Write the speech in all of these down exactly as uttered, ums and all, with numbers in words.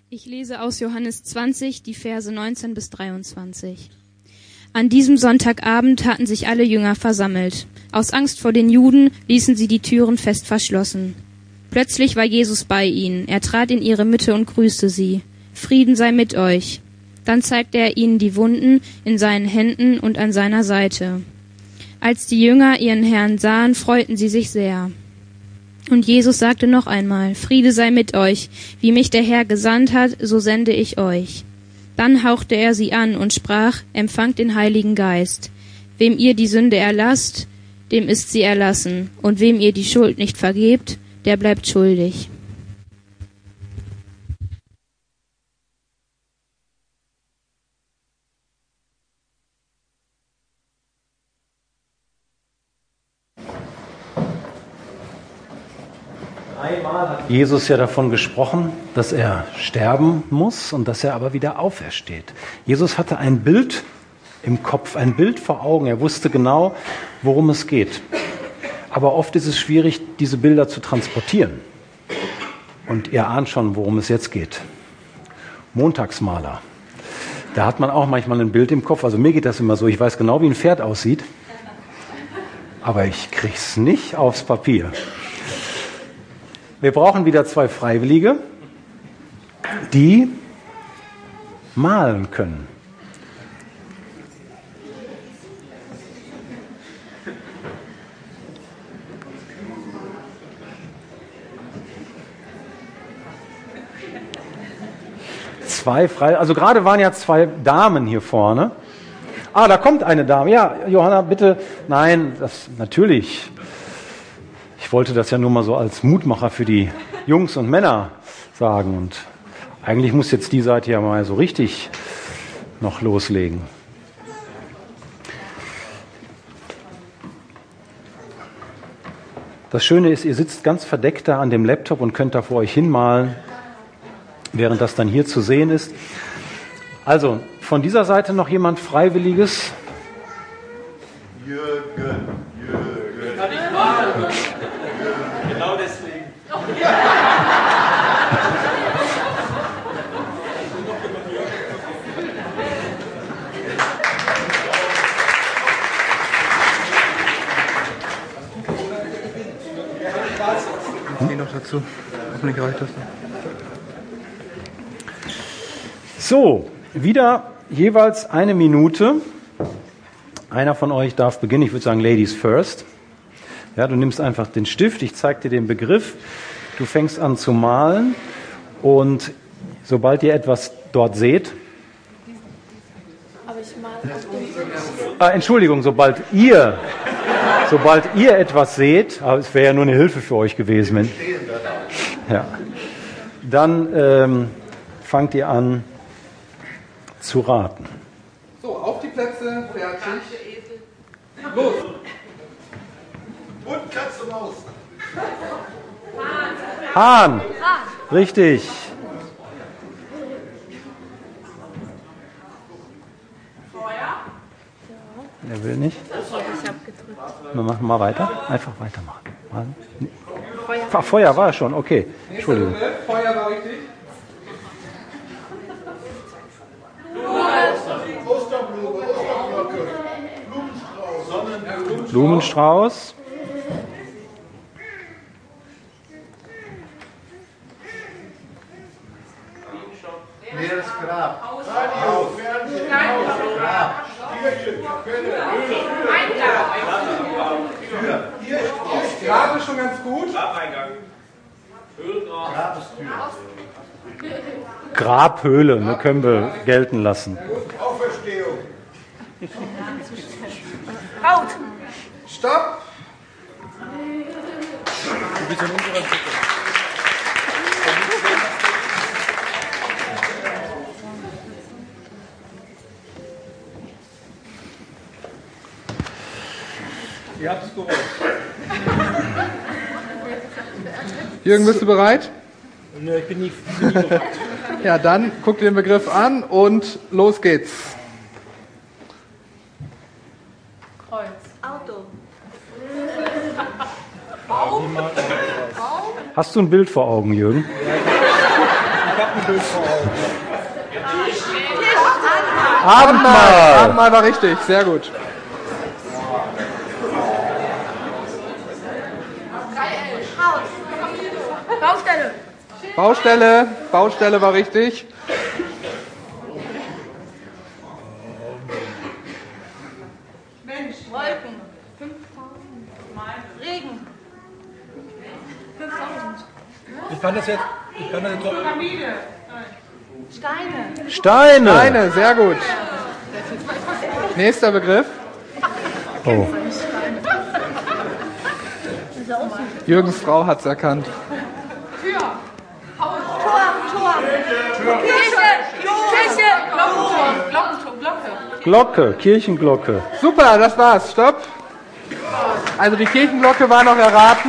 Ich lese aus Johannes zwanzig, die Verse neunzehn bis dreiundzwanzig. An diesem Sonntagabend hatten sich alle Jünger versammelt. Aus Angst vor den Juden ließen sie die Türen fest verschlossen. Plötzlich war Jesus bei ihnen. Er trat in ihre Mitte und grüßte sie. Frieden sei mit euch. Dann zeigte er ihnen die Wunden in seinen Händen und an seiner Seite. Als die Jünger ihren Herrn sahen, freuten sie sich sehr. Und Jesus sagte noch einmal, Friede sei mit euch, wie mich der Herr gesandt hat, so sende ich euch. Dann hauchte er sie an und sprach, empfangt den Heiligen Geist. Wem ihr die Sünde erlasst, dem ist sie erlassen, und wem ihr die Schuld nicht vergebt, der bleibt schuldig. Einmal hat Jesus ja davon gesprochen, dass er sterben muss und dass er aber wieder aufersteht. Jesus hatte ein Bild im Kopf, ein Bild vor Augen. Er wusste genau, worum es geht. Aber oft ist es schwierig, diese Bilder zu transportieren. Und ihr ahnt schon, worum es jetzt geht. Montagsmaler. Da hat man auch manchmal ein Bild im Kopf. Also mir geht das immer so. Ich weiß genau, wie ein Pferd aussieht. Aber ich krieg's nicht aufs Papier. Wir brauchen wieder zwei Freiwillige, die malen können. Zwei frei, also gerade waren ja zwei Damen hier vorne. Ah, da kommt eine Dame. Ja, Johanna, bitte. Nein, das natürlich. Ich wollte das ja nur mal so als Mutmacher für die Jungs und Männer sagen. Und eigentlich muss jetzt die Seite ja mal so richtig noch loslegen. Das Schöne ist, ihr sitzt ganz verdeckt da an dem Laptop und könnt da vor euch hinmalen, während das dann hier zu sehen ist. Also, von dieser Seite noch jemand Freiwilliges? Jürgen, Jürgen. Kann ich malen? Genau deswegen. Ich gehe noch dazu. Hoffentlich reicht das. So, wieder jeweils eine Minute. Einer von euch darf beginnen. Ich würde sagen, Ladies first. Ja, du nimmst einfach den Stift, ich zeige dir den Begriff, du fängst an zu malen und sobald ihr etwas dort seht, Aber ich male ah, Entschuldigung, sobald ihr, sobald ihr etwas seht, aber es wäre ja nur eine Hilfe für euch gewesen, wenn, ja, dann ähm, fangt ihr an zu raten. So, auf die Plätze, fertig. Los! Und Katze und Maus. Hahn! Richtig. Er will nicht. Ich habe gedrückt. Wir machen mal weiter. Einfach weitermachen. Mal. Ach, Feuer war schon, okay. Entschuldigung. Feuer war richtig. Osterblume, Osterglocke, Blumenstrauß. Blumenstrauß. Nee, das Grab. Radio, Fernsehen, Grab. Kirche, Quelle, Tür. Hier ist Grab ist schon ganz gut. Grabeingang. Höhlengrab. Grab ist Tür. Grabhöhle, ne, können wir gelten lassen. Auferstehung. Haut! Stopp! Ihr habt es gewusst. Jürgen, bist du bereit? Nö, ich bin nie, bin nie bereit. Ja, dann guck dir den Begriff an und los geht's. Kreuz. Auto. Hast du ein Bild vor Augen, Jürgen? Ich habe Abendmahl. Abendmahl war richtig, sehr gut. Baustelle. Baustelle, Baustelle war richtig. Mensch. Wolken. Regen. fünftausend. Ich kann das jetzt. Ich kann das jetzt Pyramide. Steine. Steine. Steine, sehr gut. Nächster Begriff. Oh. Jürgens Frau hat es erkannt. Tür. Haus. Tor. Tor. Kirche. Kirche. Glockenturm. Glockenturm. Glocke. Glocke, Kirchenglocke. Super, das war's. Stopp. Also die Kirchenglocke war noch erraten.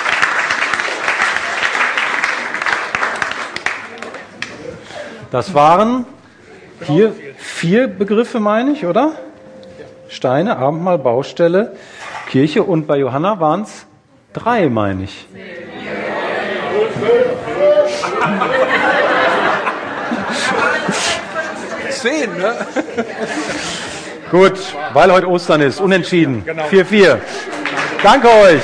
Das waren hier vier Begriffe, meine ich, oder? Steine, Abendmahl, Baustelle, Kirche und bei Johanna waren es drei, meine ich. zehn, ne? Gut, weil heute Ostern ist, unentschieden. vier vier. Danke euch.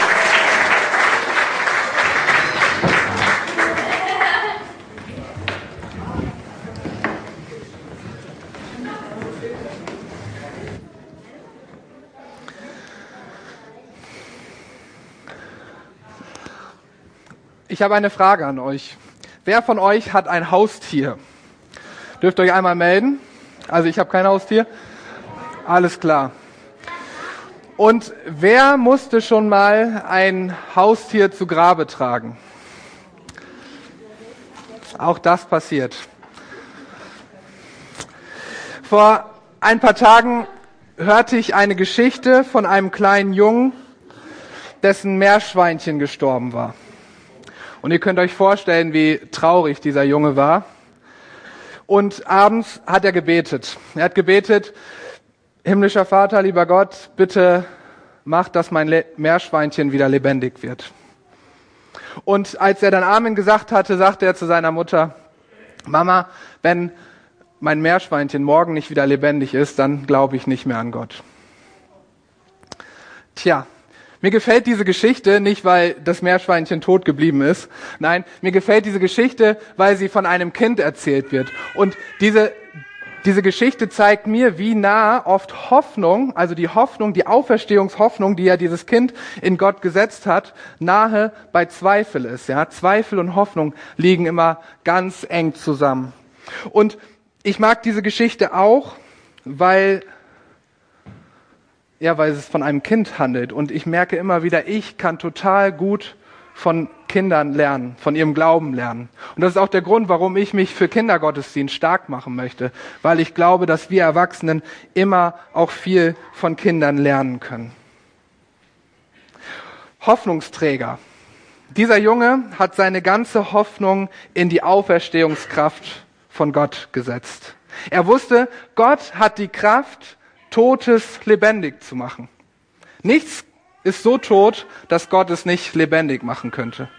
Ich habe eine Frage an euch. Wer von euch hat ein Haustier? Dürft ihr euch einmal melden? Also ich habe kein Haustier. Alles klar. Und wer musste schon mal ein Haustier zu Grabe tragen? Auch das passiert. Vor ein paar Tagen hörte ich eine Geschichte von einem kleinen Jungen, dessen Meerschweinchen gestorben war. Und ihr könnt euch vorstellen, wie traurig dieser Junge war. Und abends hat er gebetet. Er hat gebetet, himmlischer Vater, lieber Gott, bitte mach, dass mein Le- Meerschweinchen wieder lebendig wird. Und als er dann Amen gesagt hatte, sagte er zu seiner Mutter, Mama, wenn mein Meerschweinchen morgen nicht wieder lebendig ist, dann glaube ich nicht mehr an Gott. Tja. Mir gefällt diese Geschichte nicht, weil das Meerschweinchen tot geblieben ist. Nein, mir gefällt diese Geschichte, weil sie von einem Kind erzählt wird. Und diese, diese Geschichte zeigt mir, wie nah oft Hoffnung, also die Hoffnung, die Auferstehungshoffnung, die ja dieses Kind in Gott gesetzt hat, nahe bei Zweifel ist. Ja, Zweifel und Hoffnung liegen immer ganz eng zusammen. Und ich mag diese Geschichte auch, weil Ja, weil es von einem Kind handelt. Und ich merke immer wieder, ich kann total gut von Kindern lernen, von ihrem Glauben lernen. Und das ist auch der Grund, warum ich mich für Kindergottesdienst stark machen möchte. Weil ich glaube, dass wir Erwachsenen immer auch viel von Kindern lernen können. Hoffnungsträger. Dieser Junge hat seine ganze Hoffnung in die Auferstehungskraft von Gott gesetzt. Er wusste, Gott hat die Kraft, Totes lebendig zu machen. Nichts ist so tot, dass Gott es nicht lebendig machen könnte.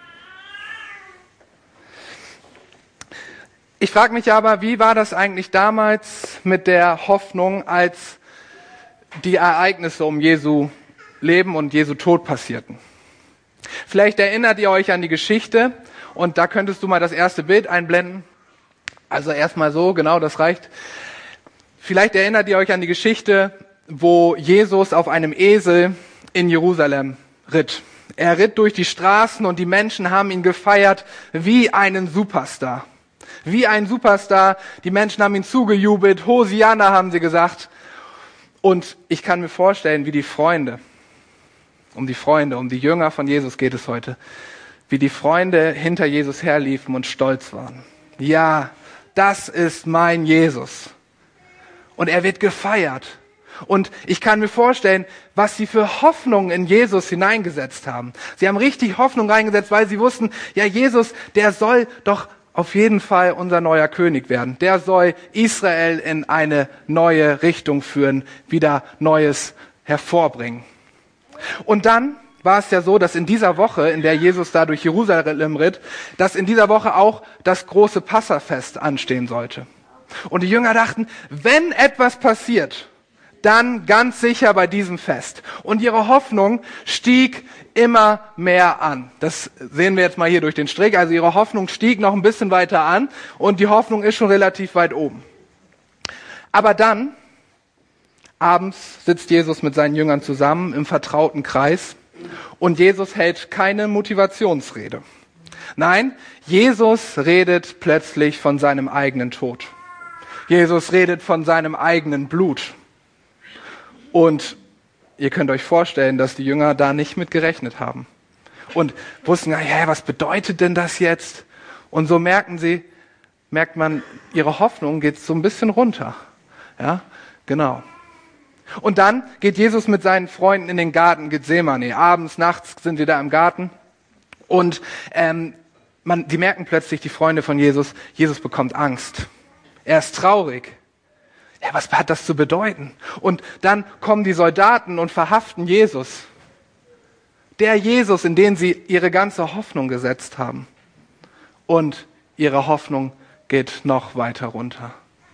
Ich frage mich aber, wie war das eigentlich damals mit der Hoffnung, als die Ereignisse um Jesu Leben und Jesu Tod passierten? Vielleicht erinnert ihr euch an die Geschichte und da könntest du mal das erste Bild einblenden. Also erstmal so, genau, das reicht. Vielleicht erinnert ihr euch an die Geschichte, wo Jesus auf einem Esel in Jerusalem ritt. Er ritt durch die Straßen und die Menschen haben ihn gefeiert wie einen Superstar. Wie ein Superstar. Die Menschen haben ihn zugejubelt. Hosianna haben sie gesagt. Und ich kann mir vorstellen, wie die Freunde, um die Freunde, um die Jünger von Jesus geht es heute, wie die Freunde hinter Jesus herliefen und stolz waren. Ja, das ist mein Jesus. Und er wird gefeiert. Und ich kann mir vorstellen, was sie für Hoffnung in Jesus hineingesetzt haben. Sie haben richtig Hoffnung reingesetzt, weil sie wussten, ja, Jesus, der soll doch auf jeden Fall unser neuer König werden. Der soll Israel in eine neue Richtung führen, wieder Neues hervorbringen. Und dann war es ja so, dass in dieser Woche, in der Jesus da durch Jerusalem ritt, dass in dieser Woche auch das große Passafest anstehen sollte. Und die Jünger dachten, wenn etwas passiert, dann ganz sicher bei diesem Fest. Und ihre Hoffnung stieg immer mehr an. Das sehen wir jetzt mal hier durch den Strich. Also ihre Hoffnung stieg noch ein bisschen weiter an und die Hoffnung ist schon relativ weit oben. Aber dann, abends sitzt Jesus mit seinen Jüngern zusammen im vertrauten Kreis und Jesus hält keine Motivationsrede. Nein, Jesus redet plötzlich von seinem eigenen Tod. Jesus redet von seinem eigenen Blut. Und ihr könnt euch vorstellen, dass die Jünger da nicht mit gerechnet haben. Und wussten, ja, was bedeutet denn das jetzt? Und so merken sie, merkt man, ihre Hoffnung geht so ein bisschen runter. Ja, genau. Und dann geht Jesus mit seinen Freunden in den Garten Gethsemane. Abends, nachts sind wir da im Garten. Und ähm, man, die merken plötzlich, die Freunde von Jesus, Jesus bekommt Angst. Er ist traurig. Ja, was hat das zu bedeuten? Und dann kommen die Soldaten und verhaften Jesus. Der Jesus, in den sie ihre ganze Hoffnung gesetzt haben. Und ihre Hoffnung geht noch weiter runter.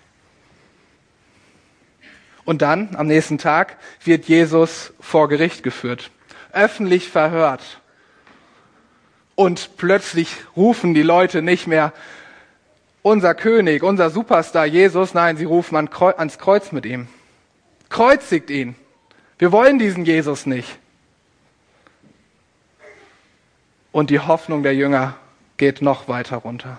Und dann, am nächsten Tag, wird Jesus vor Gericht geführt, öffentlich verhört. Und plötzlich rufen die Leute nicht mehr, unser König, unser Superstar Jesus, nein, sie rufen ans Kreuz mit ihm. Kreuzigt ihn. Wir wollen diesen Jesus nicht. Und die Hoffnung der Jünger geht noch weiter runter.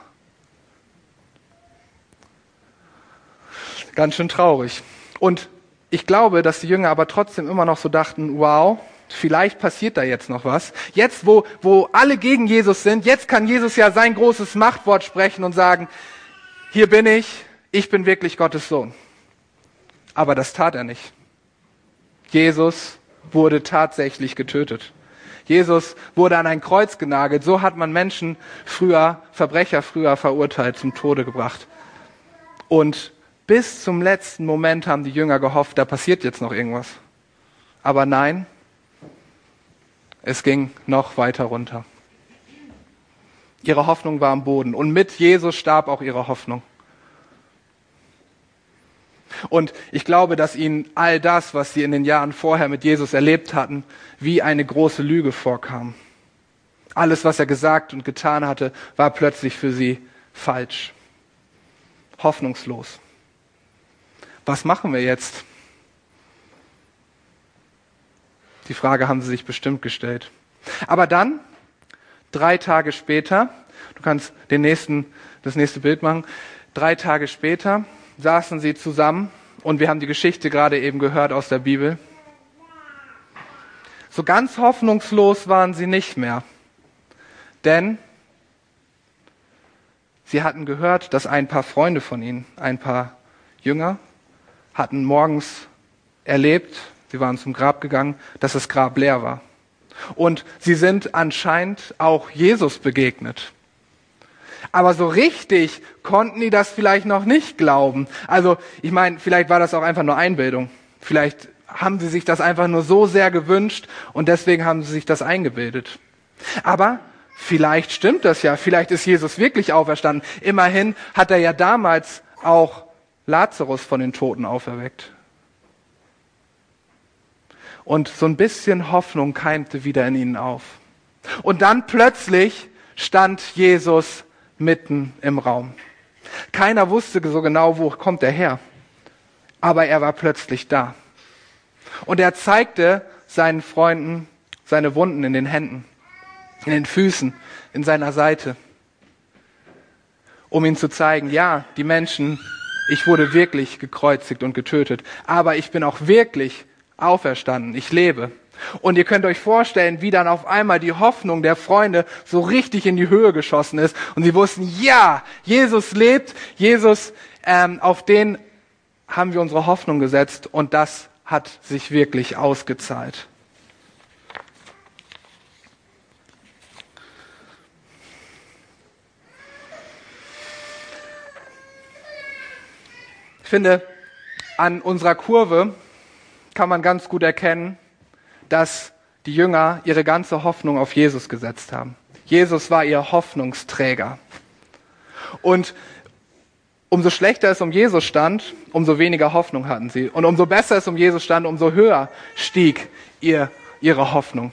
Ganz schön traurig. Und ich glaube, dass die Jünger aber trotzdem immer noch so dachten, wow, vielleicht passiert da jetzt noch was. Jetzt, wo, wo alle gegen Jesus sind, jetzt kann Jesus ja sein großes Machtwort sprechen und sagen, hier bin ich, ich bin wirklich Gottes Sohn. Aber das tat er nicht. Jesus wurde tatsächlich getötet. Jesus wurde an ein Kreuz genagelt. So hat man Menschen früher, Verbrecher früher verurteilt, zum Tode gebracht. Und bis zum letzten Moment haben die Jünger gehofft, da passiert jetzt noch irgendwas. Aber nein, es ging noch weiter runter. Ihre Hoffnung war am Boden und mit Jesus starb auch ihre Hoffnung. Und ich glaube, dass ihnen all das, was sie in den Jahren vorher mit Jesus erlebt hatten, wie eine große Lüge vorkam. Alles, was er gesagt und getan hatte, war plötzlich für sie falsch. Hoffnungslos. Was machen wir jetzt? Die Frage haben sie sich bestimmt gestellt. Aber dann, drei Tage später, du kannst den nächsten, das nächste Bild machen, drei Tage später saßen sie zusammen und wir haben die Geschichte gerade eben gehört aus der Bibel. So ganz hoffnungslos waren sie nicht mehr, denn sie hatten gehört, dass ein paar Freunde von ihnen, ein paar Jünger, hatten morgens erlebt, sie waren zum Grab gegangen, dass das Grab leer war. Und sie sind anscheinend auch Jesus begegnet. Aber so richtig konnten die das vielleicht noch nicht glauben. Also ich meine, vielleicht war das auch einfach nur Einbildung. Vielleicht haben sie sich das einfach nur so sehr gewünscht und deswegen haben sie sich das eingebildet. Aber vielleicht stimmt das ja. Vielleicht ist Jesus wirklich auferstanden. Immerhin hat er ja damals auch Lazarus von den Toten auferweckt. Und so ein bisschen Hoffnung keimte wieder in ihnen auf. Und dann plötzlich stand Jesus mitten im Raum. Keiner wusste so genau, wo kommt er her. Aber er war plötzlich da. Und er zeigte seinen Freunden seine Wunden in den Händen, in den Füßen, in seiner Seite. Um ihnen zu zeigen, ja, die Menschen, ich wurde wirklich gekreuzigt und getötet, aber ich bin auch wirklich auferstanden, ich lebe. Und ihr könnt euch vorstellen, wie dann auf einmal die Hoffnung der Freunde so richtig in die Höhe geschossen ist. Und sie wussten, ja, Jesus lebt, Jesus, ähm, auf den haben wir unsere Hoffnung gesetzt und das hat sich wirklich ausgezahlt. Ich finde, an unserer Kurve kann man ganz gut erkennen, dass die Jünger ihre ganze Hoffnung auf Jesus gesetzt haben. Jesus war ihr Hoffnungsträger. Und umso schlechter es um Jesus stand, umso weniger Hoffnung hatten sie. Und umso besser es um Jesus stand, umso höher stieg ihr, ihre Hoffnung.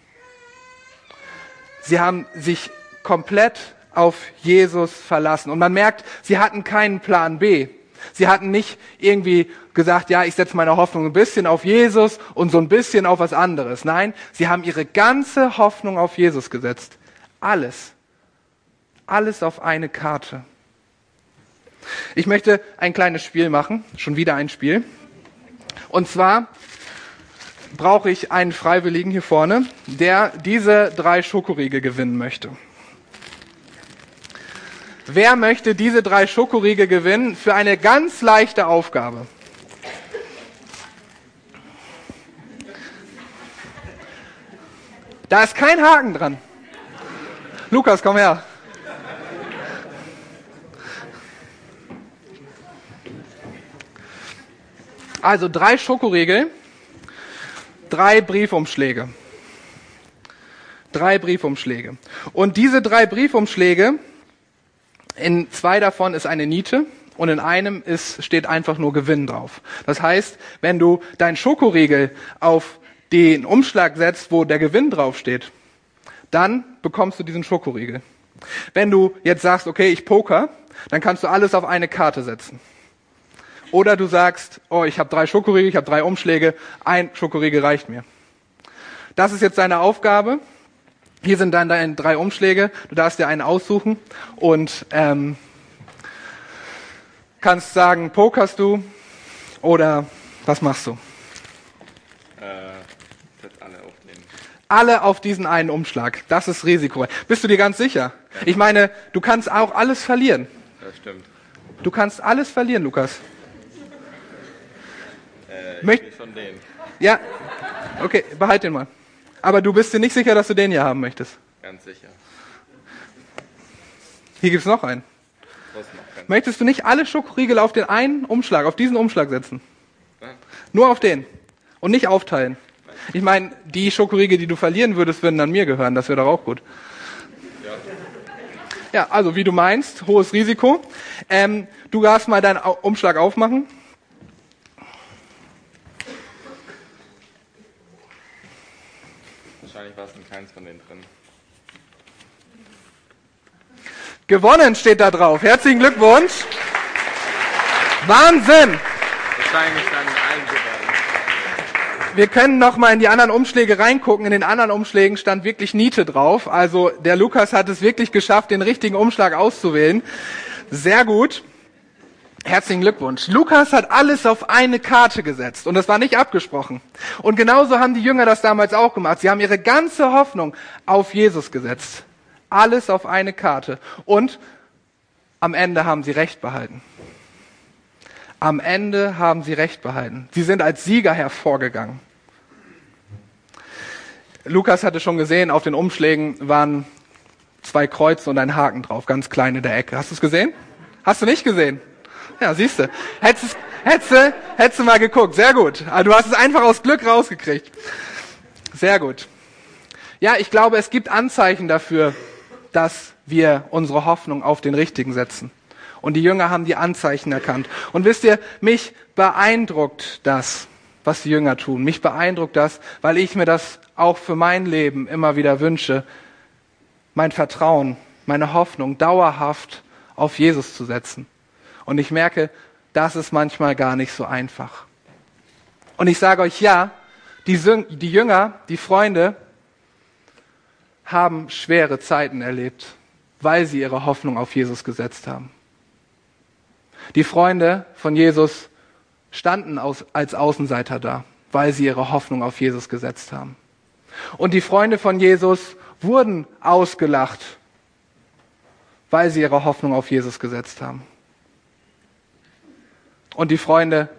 Sie haben sich komplett auf Jesus verlassen. Und man merkt, sie hatten keinen Plan B. Sie hatten nicht irgendwie gesagt, ja, ich setze meine Hoffnung ein bisschen auf Jesus und so ein bisschen auf was anderes. Nein, sie haben ihre ganze Hoffnung auf Jesus gesetzt. Alles. Alles auf eine Karte. Ich möchte ein kleines Spiel machen. Schon wieder ein Spiel. Und zwar brauche ich einen Freiwilligen hier vorne, der diese drei Schokoriegel gewinnen möchte. Wer möchte diese drei Schokoriegel gewinnen für eine ganz leichte Aufgabe? Da ist kein Haken dran. Lukas, komm her. Also drei Schokoriegel, drei Briefumschläge. Drei Briefumschläge. Und diese drei Briefumschläge, in zwei davon ist eine Niete und in einem ist, steht einfach nur Gewinn drauf. Das heißt, wenn du deinen Schokoriegel auf den Umschlag setzt, wo der Gewinn draufsteht, dann bekommst du diesen Schokoriegel. Wenn du jetzt sagst, okay, ich poker, dann kannst du alles auf eine Karte setzen. Oder du sagst, oh, ich habe drei Schokoriegel, ich habe drei Umschläge, ein Schokoriegel reicht mir. Das ist jetzt deine Aufgabe. Hier sind dann deine drei Umschläge. Du darfst dir einen aussuchen und ähm, kannst sagen, pokerst du oder was machst du? Äh, setz alle aufnehmen. Alle auf diesen einen Umschlag. Das ist Risiko. Bist du dir ganz sicher? Ich meine, du kannst auch alles verlieren. Das stimmt. Du kannst alles verlieren, Lukas. Äh, ich Möcht- will schon den. Ja, okay, behalt den mal. Aber du bist dir nicht sicher, dass du den hier haben möchtest. Ganz sicher. Hier gibt's noch einen. Was noch ganz Möchtest du nicht alle Schokoriegel auf den einen Umschlag, auf diesen Umschlag setzen? sicher. Nur auf den. Und nicht aufteilen. Ich meine, die Schokoriegel, die du verlieren würdest, würden dann mir gehören. Das wäre doch auch gut. Ja. Ja, also wie du meinst, hohes Risiko. Ähm, du darfst mal deinen Au- Umschlag aufmachen. Wahrscheinlich war es in keins von denen drin. Gewonnen steht da drauf. Herzlichen Glückwunsch. Wahnsinn. Wahrscheinlich dann eingebaut. Wir können noch mal in die anderen Umschläge reingucken. In den anderen Umschlägen stand wirklich Niete drauf. Also der Lukas hat es wirklich geschafft, den richtigen Umschlag auszuwählen. Sehr gut. Herzlichen Glückwunsch. Lukas hat alles auf eine Karte gesetzt und das war nicht abgesprochen. Und genauso haben die Jünger das damals auch gemacht. Sie haben ihre ganze Hoffnung auf Jesus gesetzt. Alles auf eine Karte. Und am Ende haben sie Recht behalten. Am Ende haben sie Recht behalten. Sie sind als Sieger hervorgegangen. Lukas hatte schon gesehen, auf den Umschlägen waren zwei Kreuze und ein Haken drauf, ganz klein in der Ecke. Hast du es gesehen? Hast du nicht gesehen? Ja, siehst du. Hättest, hättest, hättest du mal geguckt. Sehr gut. Also du hast es einfach aus Glück rausgekriegt. Sehr gut. Ja, ich glaube, es gibt Anzeichen dafür, dass wir unsere Hoffnung auf den Richtigen setzen. Und die Jünger haben die Anzeichen erkannt. Und wisst ihr, mich beeindruckt das, was die Jünger tun. Mich beeindruckt das, weil ich mir das auch für mein Leben immer wieder wünsche, mein Vertrauen, meine Hoffnung dauerhaft auf Jesus zu setzen. Und ich merke, das ist manchmal gar nicht so einfach. Und ich sage euch, ja, die, Sün- die Jünger, die Freunde haben schwere Zeiten erlebt, weil sie ihre Hoffnung auf Jesus gesetzt haben. Die Freunde von Jesus standen aus, als Außenseiter da, weil sie ihre Hoffnung auf Jesus gesetzt haben. Und die Freunde von Jesus wurden ausgelacht, weil sie ihre Hoffnung auf Jesus gesetzt haben. Und die Freunde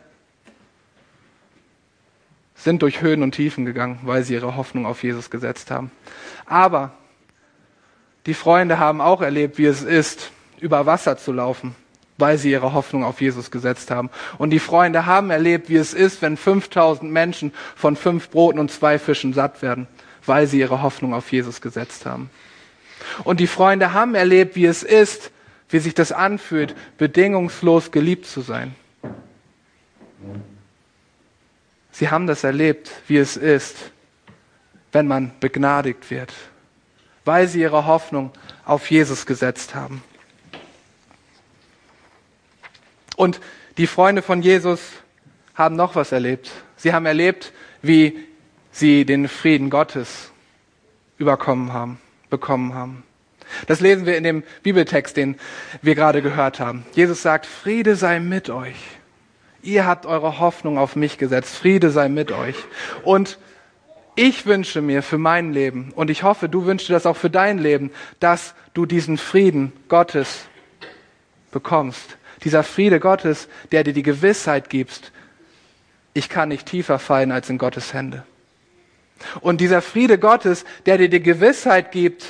sind durch Höhen und Tiefen gegangen, weil sie ihre Hoffnung auf Jesus gesetzt haben. Aber die Freunde haben auch erlebt, wie es ist, über Wasser zu laufen, weil sie ihre Hoffnung auf Jesus gesetzt haben. Und die Freunde haben erlebt, wie es ist, wenn fünftausend Menschen von fünf Broten und zwei Fischen satt werden, weil sie ihre Hoffnung auf Jesus gesetzt haben. Und die Freunde haben erlebt, wie es ist, wie sich das anfühlt, bedingungslos geliebt zu sein. Sie haben das erlebt, wie es ist, wenn man begnadigt wird, weil sie ihre Hoffnung auf Jesus gesetzt haben. Und die Freunde von Jesus haben noch was erlebt. Sie haben erlebt, wie sie den Frieden Gottes überkommen haben, bekommen haben. Das lesen wir in dem Bibeltext, den wir gerade gehört haben. Jesus sagt, Friede sei mit euch. Ihr habt eure Hoffnung auf mich gesetzt. Friede sei mit euch. Und ich wünsche mir für mein Leben, und ich hoffe, du wünschst dir das auch für dein Leben, dass du diesen Frieden Gottes bekommst. Dieser Friede Gottes, der dir die Gewissheit gibt, ich kann nicht tiefer fallen als in Gottes Hände. Und dieser Friede Gottes, der dir die Gewissheit gibt,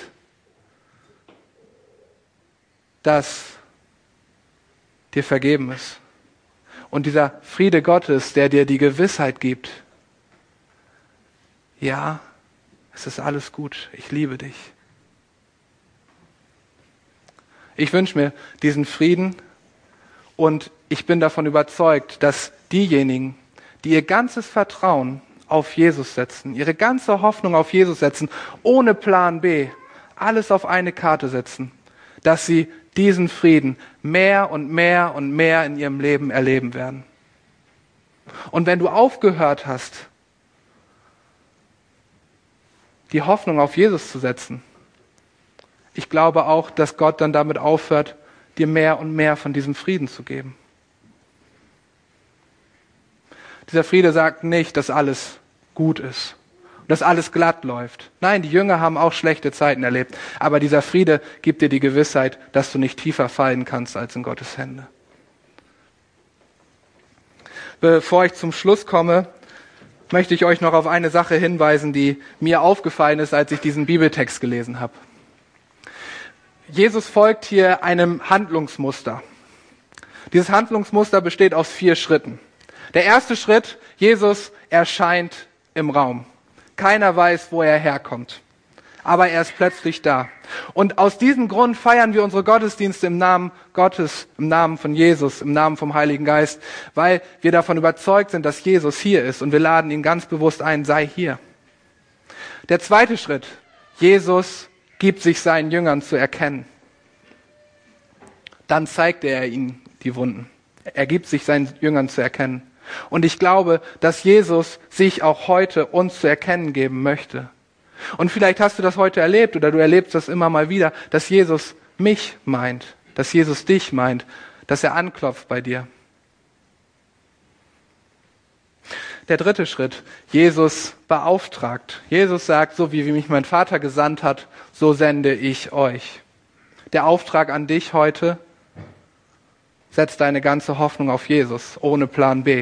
dass dir vergeben ist. Und dieser Friede Gottes, der dir die Gewissheit gibt, ja, es ist alles gut, ich liebe dich. Ich wünsche mir diesen Frieden und ich bin davon überzeugt, dass diejenigen, die ihr ganzes Vertrauen auf Jesus setzen, ihre ganze Hoffnung auf Jesus setzen, ohne Plan B, alles auf eine Karte setzen, dass sie diesen Frieden mehr und mehr und mehr in ihrem Leben erleben werden. Und wenn du aufgehört hast, die Hoffnung auf Jesus zu setzen, ich glaube auch, dass Gott dann damit aufhört, dir mehr und mehr von diesem Frieden zu geben. Dieser Friede sagt nicht, dass alles gut ist, dass alles glatt läuft. Nein, die Jünger haben auch schlechte Zeiten erlebt, aber dieser Friede gibt dir die Gewissheit, dass du nicht tiefer fallen kannst als in Gottes Hände. Bevor ich zum Schluss komme, möchte ich euch noch auf eine Sache hinweisen, die mir aufgefallen ist, als ich diesen Bibeltext gelesen habe. Jesus folgt hier einem Handlungsmuster. Dieses Handlungsmuster besteht aus vier Schritten. Der erste Schritt, Jesus erscheint im Raum. Keiner weiß, wo er herkommt. Aber er ist plötzlich da. Und aus diesem Grund feiern wir unsere Gottesdienste im Namen Gottes, im Namen von Jesus, im Namen vom Heiligen Geist, weil wir davon überzeugt sind, dass Jesus hier ist und wir laden ihn ganz bewusst ein, sei hier. Der zweite Schritt, Jesus gibt sich seinen Jüngern zu erkennen. Dann zeigt er ihnen die Wunden. Er gibt sich seinen Jüngern zu erkennen. Und ich glaube, dass Jesus sich auch heute uns zu erkennen geben möchte. Und vielleicht hast du das heute erlebt oder du erlebst das immer mal wieder, dass Jesus mich meint, dass Jesus dich meint, dass er anklopft bei dir. Der dritte Schritt, Jesus beauftragt. Jesus sagt, so wie mich mein Vater gesandt hat, so sende ich euch. Der Auftrag an dich heute, setz deine ganze Hoffnung auf Jesus, ohne Plan B.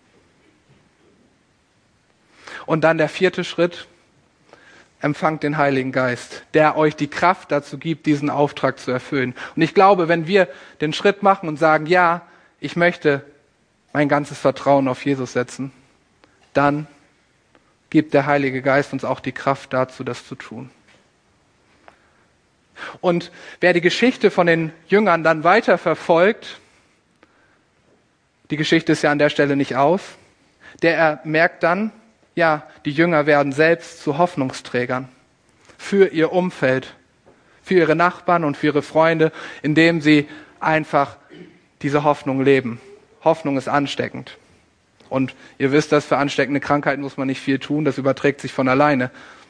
Und dann der vierte Schritt, empfangt den Heiligen Geist, der euch die Kraft dazu gibt, diesen Auftrag zu erfüllen. Und ich glaube, wenn wir den Schritt machen und sagen, ja, ich möchte mein ganzes Vertrauen auf Jesus setzen, dann gibt der Heilige Geist uns auch die Kraft dazu, das zu tun. Und wer die Geschichte von den Jüngern dann weiter verfolgt, die Geschichte ist ja an der Stelle nicht aus, der merkt dann, ja, die Jünger werden selbst zu Hoffnungsträgern für ihr Umfeld, für ihre Nachbarn und für ihre Freunde, indem sie einfach diese Hoffnung leben. Hoffnung ist ansteckend. Und ihr wisst, dass für ansteckende Krankheiten muss man nicht viel tun, das überträgt sich von alleine.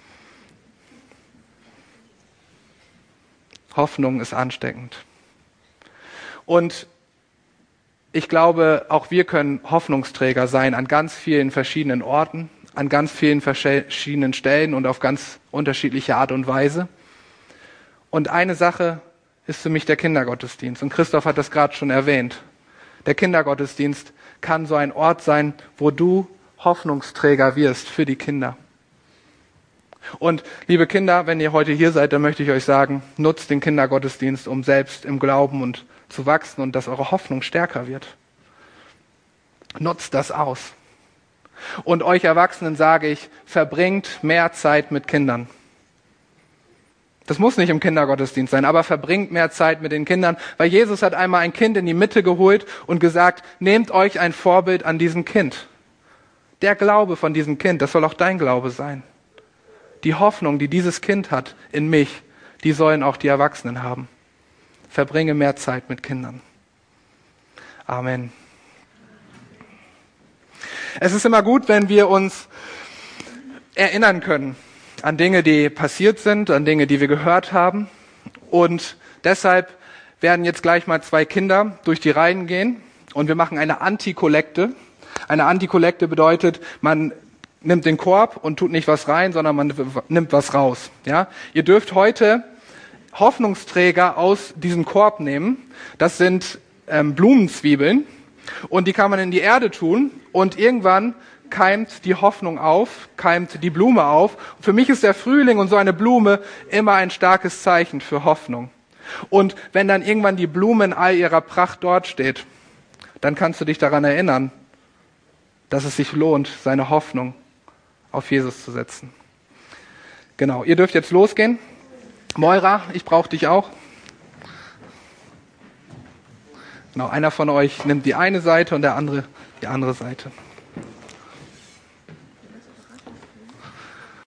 Hoffnung ist ansteckend. Und ich glaube, auch wir können Hoffnungsträger sein an ganz vielen verschiedenen Orten, an ganz vielen verschiedenen Stellen und auf ganz unterschiedliche Art und Weise. Und eine Sache ist für mich der Kindergottesdienst. Und Christoph hat das gerade schon erwähnt. Der Kindergottesdienst kann so ein Ort sein, wo du Hoffnungsträger wirst für die Kinder. Und liebe Kinder, wenn ihr heute hier seid, dann möchte ich euch sagen, nutzt den Kindergottesdienst, um selbst im Glauben und zu wachsen und dass eure Hoffnung stärker wird. Nutzt das aus. Und euch Erwachsenen sage ich, verbringt mehr Zeit mit Kindern. Das muss nicht im Kindergottesdienst sein, aber verbringt mehr Zeit mit den Kindern, weil Jesus hat einmal ein Kind in die Mitte geholt und gesagt, nehmt euch ein Vorbild an diesem Kind. Der Glaube von diesem Kind, das soll auch dein Glaube sein. Die Hoffnung, die dieses Kind hat in mich, die sollen auch die Erwachsenen haben. Verbringe mehr Zeit mit Kindern. Amen. Es ist immer gut, wenn wir uns erinnern können an Dinge, die passiert sind, an Dinge, die wir gehört haben. Und deshalb werden jetzt gleich mal zwei Kinder durch die Reihen gehen und wir machen eine Antikollekte. Eine Antikollekte bedeutet, man nimmt den Korb und tut nicht was rein, sondern man nimmt was raus. Ja? Ihr dürft heute Hoffnungsträger aus diesem Korb nehmen. Das sind ähm, Blumenzwiebeln und die kann man in die Erde tun und irgendwann keimt die Hoffnung auf, keimt die Blume auf. Und für mich ist der Frühling und so eine Blume immer ein starkes Zeichen für Hoffnung. Und wenn dann irgendwann die Blume in all ihrer Pracht dort steht, dann kannst du dich daran erinnern, dass es sich lohnt, seine Hoffnung auf Jesus zu setzen. Genau, ihr dürft jetzt losgehen. Moira, ich brauche dich auch. Genau, einer von euch nimmt die eine Seite und der andere die andere Seite.